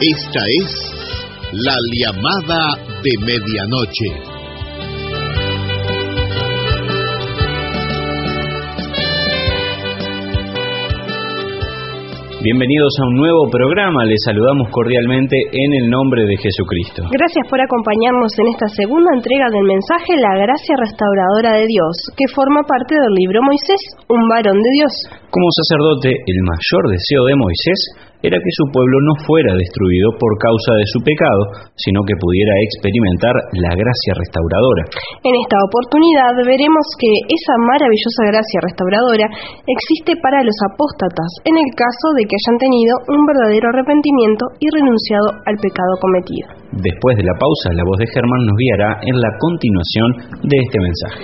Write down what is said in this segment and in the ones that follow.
Esta es la llamada de medianoche. Bienvenidos a un nuevo programa, les saludamos cordialmente en el nombre de Jesucristo. Gracias por acompañarnos en esta segunda entrega del mensaje La Gracia Restauradora de Dios, que forma parte del libro Moisés, un varón de Dios. Como sacerdote, el mayor deseo de Moisés era que su pueblo no fuera destruido por causa de su pecado, sino que pudiera experimentar la gracia restauradora. En esta oportunidad veremos que esa maravillosa gracia restauradora existe para los apóstatas, en el caso de que hayan tenido un verdadero arrepentimiento y renunciado al pecado cometido. Después de la pausa, la voz de Germán nos guiará en la continuación de este mensaje.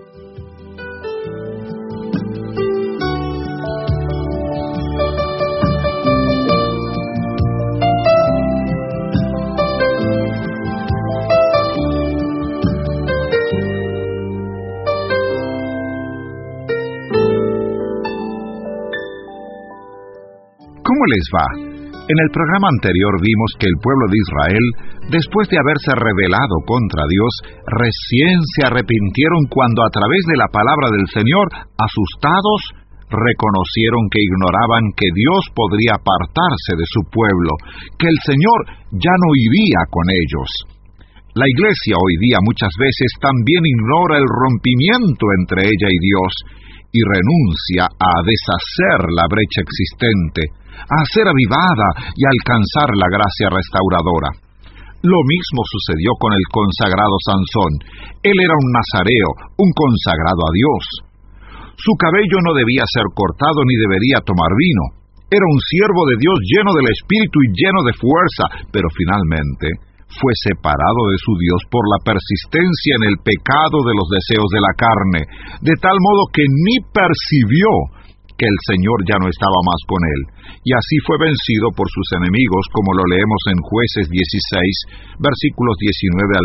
¿Cómo les va? En el programa anterior vimos que el pueblo de Israel, después de haberse rebelado contra Dios, recién se arrepintieron cuando a través de la palabra del Señor, asustados, reconocieron que ignoraban que Dios podría apartarse de su pueblo, que el Señor ya no iría con ellos. La Iglesia hoy día muchas veces también ignora el rompimiento entre ella y Dios y renuncia a deshacer la brecha existente, a ser avivada y alcanzar la gracia restauradora. Lo mismo sucedió con el consagrado Sansón. Él era un nazareo, un consagrado a Dios. Su cabello no debía ser cortado ni debería tomar vino. Era un siervo de Dios lleno del Espíritu y lleno de fuerza, pero finalmente fue separado de su Dios por la persistencia en el pecado de los deseos de la carne, de tal modo que ni percibió que el Señor ya no estaba más con él, y así fue vencido por sus enemigos, como lo leemos en Jueces 16, versículos 19 al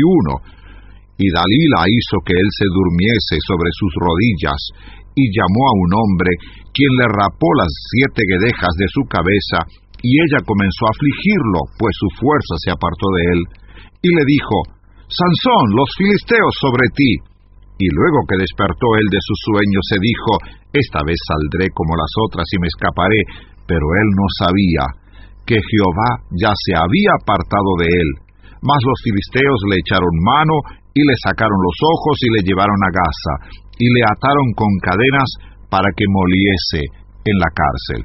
21. Y Dalila hizo que él se durmiese sobre sus rodillas, y llamó a un hombre, quien le rapó las 7 guedejas de su cabeza, y ella comenzó a afligirlo, pues su fuerza se apartó de él, y le dijo: Sansón, los filisteos sobre ti. Y luego que despertó él de su sueño, se dijo: esta vez saldré como las otras y me escaparé. Pero él no sabía que Jehová ya se había apartado de él. Mas los filisteos le echaron mano, y le sacaron los ojos, y le llevaron a Gaza, y le ataron con cadenas para que moliese en la cárcel.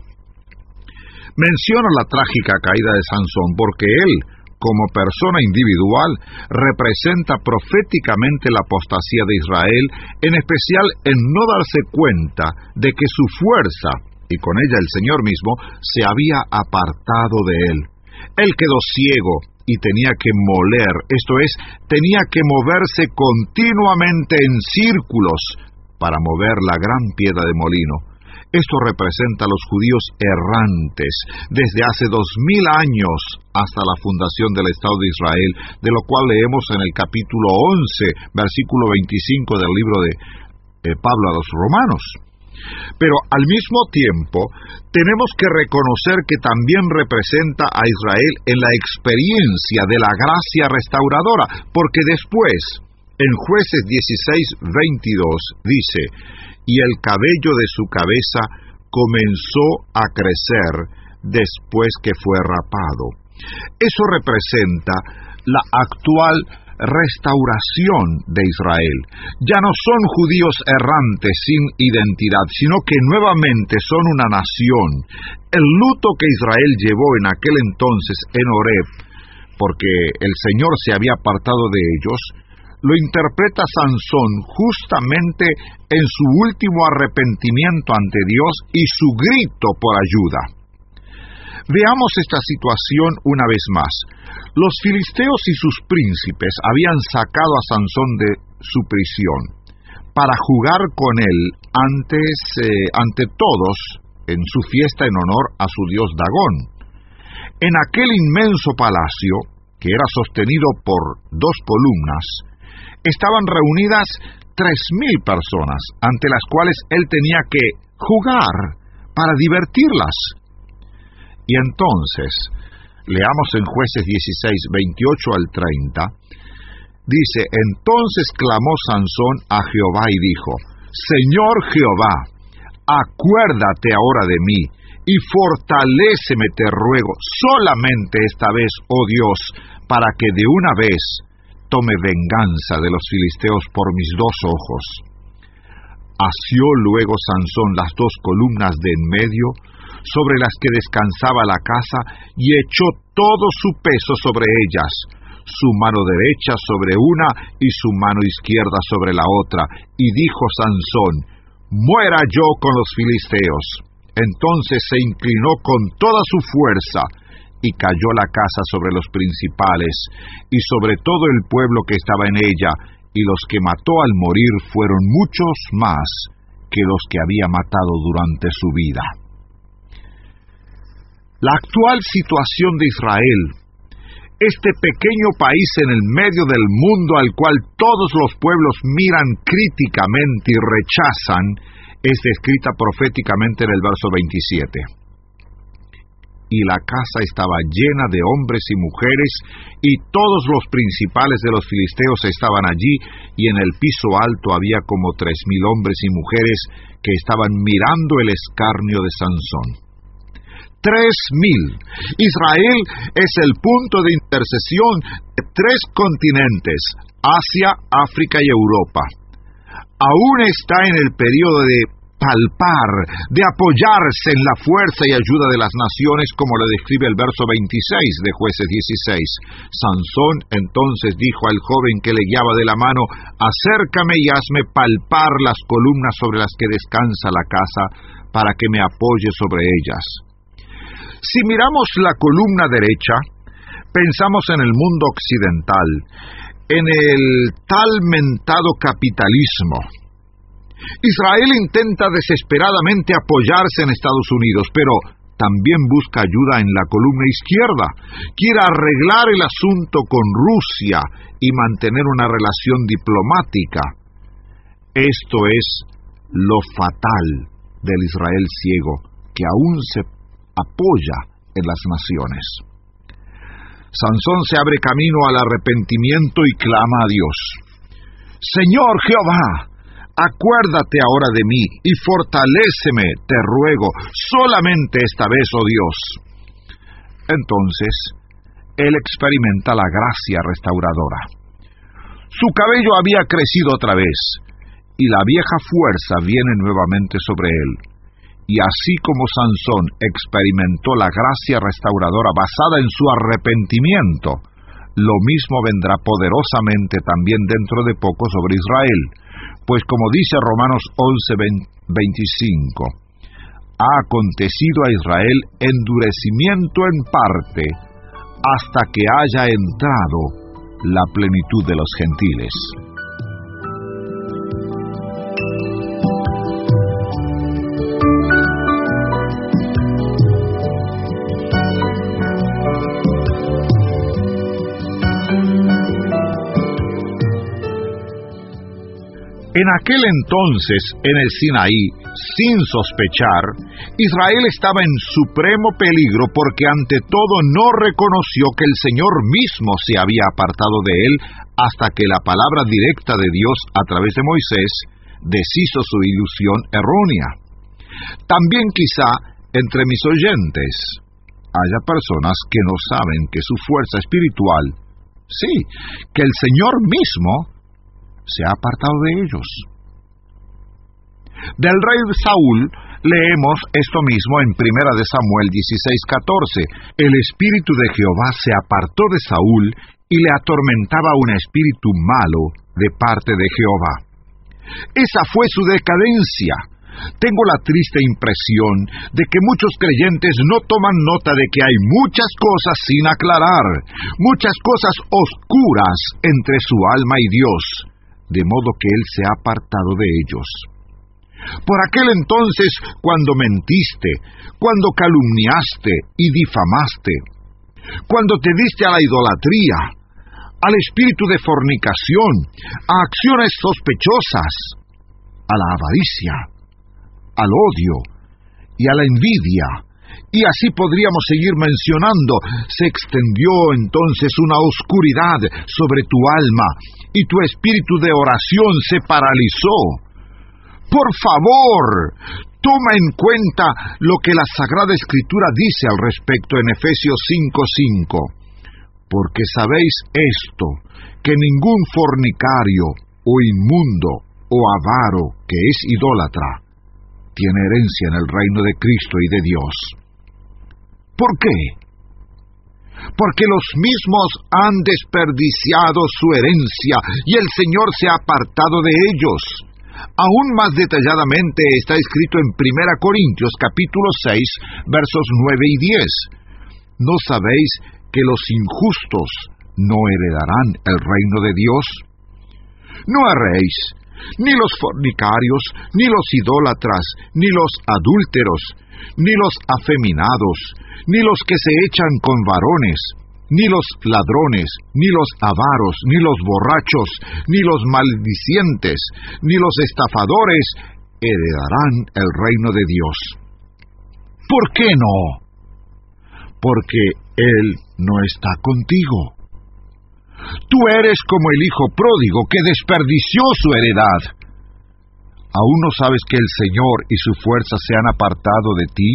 Menciono la trágica caída de Sansón porque él, como persona individual, representa proféticamente la apostasía de Israel, en especial en no darse cuenta de que su fuerza, y con ella el Señor mismo, se había apartado de él. Él quedó ciego y tenía que moler, esto es, tenía que moverse continuamente en círculos para mover la gran piedra de molino. Esto representa a los judíos errantes desde hace 2000 años hasta la fundación del Estado de Israel, de lo cual leemos en el capítulo 11, versículo 25 del libro de Pablo a los Romanos. Pero al mismo tiempo, tenemos que reconocer que también representa a Israel en la experiencia de la gracia restauradora, porque después, en Jueces 16:22, dice: y el cabello de su cabeza comenzó a crecer después que fue rapado. Eso representa la actual restauración de Israel. Ya no son judíos errantes sin identidad, sino que nuevamente son una nación. El luto que Israel llevó en aquel entonces en Horeb, porque el Señor se había apartado de ellos, lo interpreta Sansón justamente en su último arrepentimiento ante Dios y su grito por ayuda. Veamos esta situación una vez más. Los filisteos y sus príncipes habían sacado a Sansón de su prisión para jugar con él ante todos en su fiesta en honor a su dios Dagón. En aquel inmenso palacio, que era sostenido por 2 columnas, estaban reunidas 3,000 personas, ante las cuales él tenía que jugar para divertirlas. Y entonces, Leamos en Jueces 16, 28 al 30. Dice: entonces clamó Sansón a Jehová y dijo: Señor Jehová, acuérdate ahora de mí, y fortaléceme, te ruego, solamente esta vez, oh Dios, para que de una vez tome venganza de los filisteos por mis dos ojos. Asió luego Sansón las dos columnas de en medio, sobre las que descansaba la casa, y echó todo su peso sobre ellas, su mano derecha sobre una y su mano izquierda sobre la otra, y dijo Sansón: muera yo con los filisteos. Entonces se inclinó con toda su fuerza, y cayó la casa sobre los principales, y sobre todo el pueblo que estaba en ella, y los que mató al morir fueron muchos más que los que había matado durante su vida. La actual situación de Israel, este pequeño país en el medio del mundo al cual todos los pueblos miran críticamente y rechazan, es descrita proféticamente en el verso 27. Y la casa estaba llena de hombres y mujeres, y todos los principales de los filisteos estaban allí, y en el piso alto había como 3,000 hombres y mujeres que estaban mirando el escarnio de Sansón. 3,000. Israel es el punto de intercesión de 3 continentes: Asia, África y Europa. Aún está en el periodo de palpar, de apoyarse en la fuerza y ayuda de las naciones, como lo describe el verso 26 de Jueces 16. Sansón entonces dijo al joven que le guiaba de la mano: acércame y hazme palpar las columnas sobre las que descansa la casa, para que me apoye sobre ellas. Si miramos la columna derecha, pensamos en el mundo occidental, en el tal mentado capitalismo. Israel intenta desesperadamente apoyarse en Estados Unidos, pero también busca ayuda en la columna izquierda. Quiere arreglar el asunto con Rusia y mantener una relación diplomática. Esto es lo fatal del Israel ciego, que aún se apoya en las naciones. Sansón se abre camino al arrepentimiento y clama a Dios: Señor Jehová, acuérdate ahora de mí y fortaléceme, te ruego, solamente esta vez, oh Dios. Entonces, él experimenta la gracia restauradora. Su cabello había crecido otra vez, y la vieja fuerza viene nuevamente sobre él. Y así como Sansón experimentó la gracia restauradora basada en su arrepentimiento, lo mismo vendrá poderosamente también dentro de poco sobre Israel. Pues como dice Romanos 11:25, ha acontecido a Israel endurecimiento en parte, hasta que haya entrado la plenitud de los gentiles. En aquel entonces, en el Sinaí, sin sospechar, Israel estaba en supremo peligro porque ante todo no reconoció que el Señor mismo se había apartado de él hasta que la palabra directa de Dios a través de Moisés deshizo su ilusión errónea. También quizá entre mis oyentes haya personas que no saben que su fuerza espiritual, sí, que el Señor mismo se ha apartado de ellos. Del rey Saúl leemos esto mismo en 1 Samuel 16:14. El espíritu de Jehová se apartó de Saúl y le atormentaba un espíritu malo de parte de Jehová. Esa fue su decadencia. Tengo la triste impresión de que muchos creyentes no toman nota de que hay muchas cosas sin aclarar, muchas cosas oscuras entre su alma y Dios, de modo que él se ha apartado de ellos. Por aquel entonces, cuando mentiste, cuando calumniaste y difamaste, cuando te diste a la idolatría, al espíritu de fornicación, a acciones sospechosas, a la avaricia, al odio y a la envidia, Y así podríamos seguir mencionando. Se extendió entonces una oscuridad sobre tu alma y tu espíritu de oración se paralizó. Por favor, toma en cuenta lo que la Sagrada Escritura dice al respecto en Efesios 5:5. Porque sabéis esto, que ningún fornicario, o inmundo, o avaro, que es idólatra, tiene herencia en el reino de Cristo y de Dios. ¿Por qué? Porque los mismos han desperdiciado su herencia y el Señor se ha apartado de ellos. Aún más detalladamente está escrito en 1 Corintios capítulo 6, versos 9 y 10. ¿No sabéis que los injustos no heredarán el reino de Dios? No erréis, ni los fornicarios, ni los idólatras, ni los adúlteros, ni los afeminados, ni los que se echan con varones, ni los ladrones, ni los avaros, ni los borrachos, ni los maldicientes, ni los estafadores heredarán el reino de Dios. ¿Por qué no? Porque Él no está contigo. Tú eres como el hijo pródigo que desperdició su heredad. ¿Aún no sabes que el Señor y su fuerza se han apartado de ti?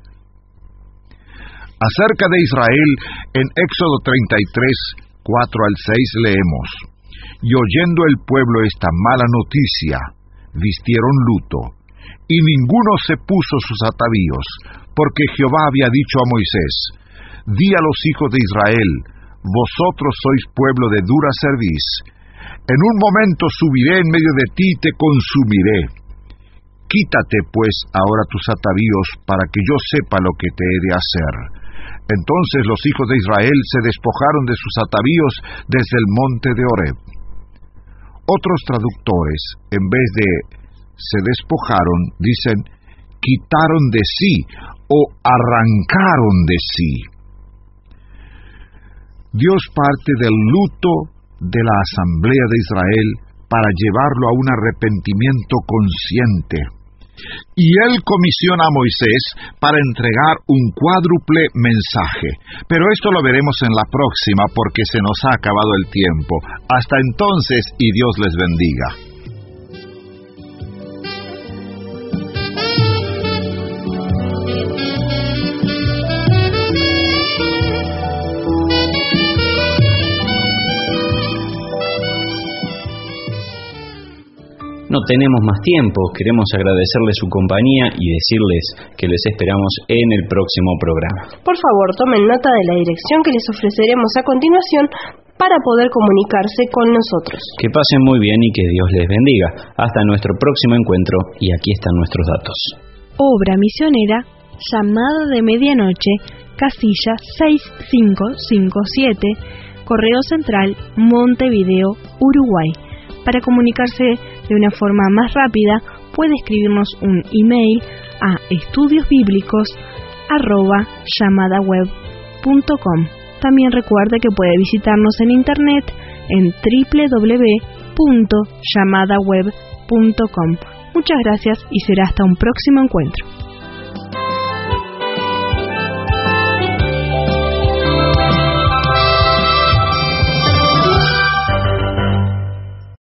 Acerca de Israel, en Éxodo 33, 4 al 6 leemos: Y oyendo el pueblo esta mala noticia, vistieron luto, y ninguno se puso sus atavíos, porque Jehová había dicho a Moisés: Di a los hijos de Israel, vosotros sois pueblo de dura cerviz. En un momento subiré en medio de ti y te consumiré. Quítate pues ahora tus atavíos, para que yo sepa lo que te he de hacer. Entonces los hijos de Israel se despojaron de sus atavíos desde el monte de Horeb. Otros traductores, en vez de se despojaron, dicen quitaron de sí o arrancaron de sí. Dios parte del luto de la asamblea de Israel para llevarlo a un arrepentimiento consciente. Y Él comisiona a Moisés para entregar un cuádruple mensaje. Pero esto lo veremos en la próxima porque se nos ha acabado el tiempo. Hasta entonces, y Dios les bendiga. No tenemos más tiempo, queremos agradecerles su compañía y decirles que les esperamos en el próximo programa. Por favor, tomen nota de la dirección que les ofreceremos a continuación para poder comunicarse con nosotros. Que pasen muy bien y que Dios les bendiga. Hasta nuestro próximo encuentro y aquí están nuestros datos. Obra misionera, Llamada de Medianoche, casilla 6557, Correo Central, Montevideo, Uruguay. Para comunicarse de una forma más rápida, puede escribirnos un email a estudiosbiblicos@llamadaweb.com. También recuerde que puede visitarnos en internet en www.llamadaweb.com. Muchas gracias y será hasta un próximo encuentro.